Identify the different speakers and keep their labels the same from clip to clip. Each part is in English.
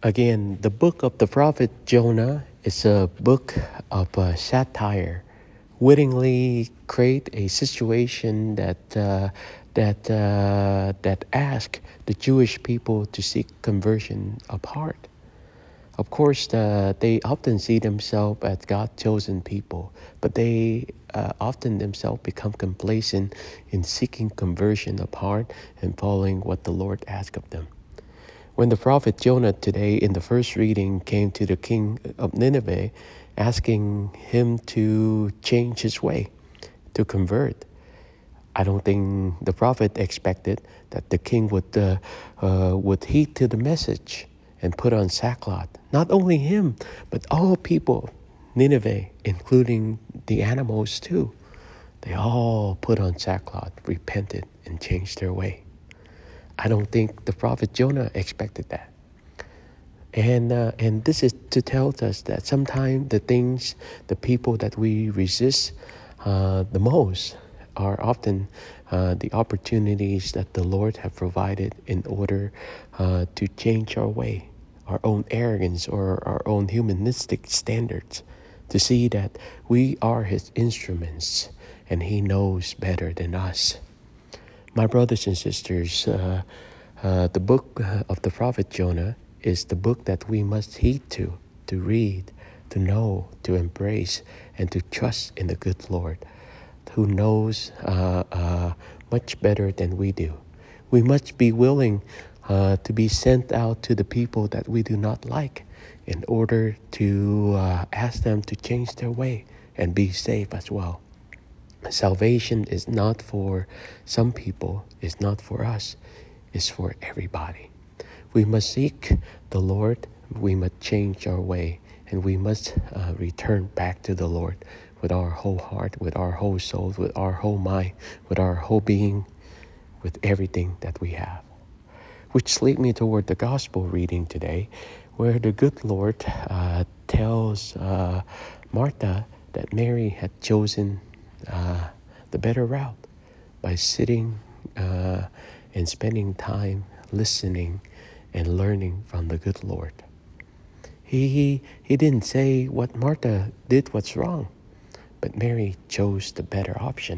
Speaker 1: Again, the book of the prophet Jonah is a book of satire, wittingly create a situation that ask the Jewish people to seek conversion of heart. Of course, they often see themselves as God chosen people, but they often themselves become complacent in seeking conversion of heart and following what the Lord asks of them. When the prophet Jonah today in the first reading came to the king of Nineveh, asking him to change his way, to convert, I don't think the prophet expected that the king would heed to the message and put on sackcloth. Not only him, but all people, Nineveh, including the animals too. They all put on sackcloth, repented, and changed their way. I don't think the prophet Jonah expected that. And this is to tell us that sometimes the people that we resist the most are often the opportunities that the Lord have provided in order to change our way, our own arrogance or our own humanistic standards, to see that we are His instruments and He knows better than us. My brothers and sisters, the book of the prophet Jonah is the book that we must heed to read, to know, to embrace, and to trust in the good Lord, who knows much better than we do. We must be willing to be sent out to the people that we do not like in order to ask them to change their way and be safe as well. Salvation is not for some people, it's not for us, it's for everybody. We must seek the Lord, we must change our way, and we must return back to the Lord with our whole heart, with our whole soul, with our whole mind, with our whole being, with everything that we have. Which leads me toward the gospel reading today, where the good Lord tells Martha that Mary had chosen the better route by sitting and spending time listening and learning from the good Lord. He didn't say what Martha did was wrong, but Mary chose the better option.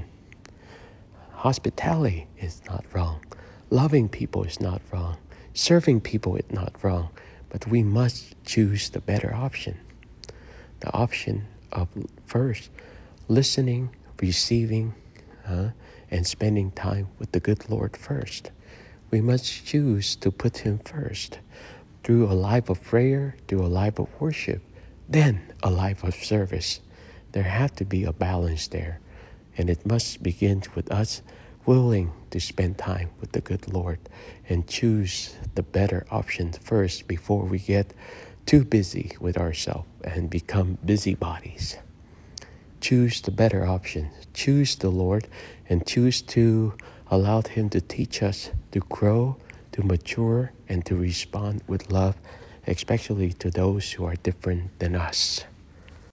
Speaker 1: Hospitality is not wrong. Loving people is not wrong. Serving people is not wrong. But we must choose the better option. The option of first listening, receiving, and spending time with the good Lord first. We must choose to put Him first through a life of prayer, through a life of worship, then a life of service. There has to be a balance there. And it must begin with us willing to spend time with the good Lord and choose the better option first before we get too busy with ourselves and become busybodies. Choose the better option. Choose the Lord and choose to allow Him to teach us to grow, to mature, and to respond with love, especially to those who are different than us.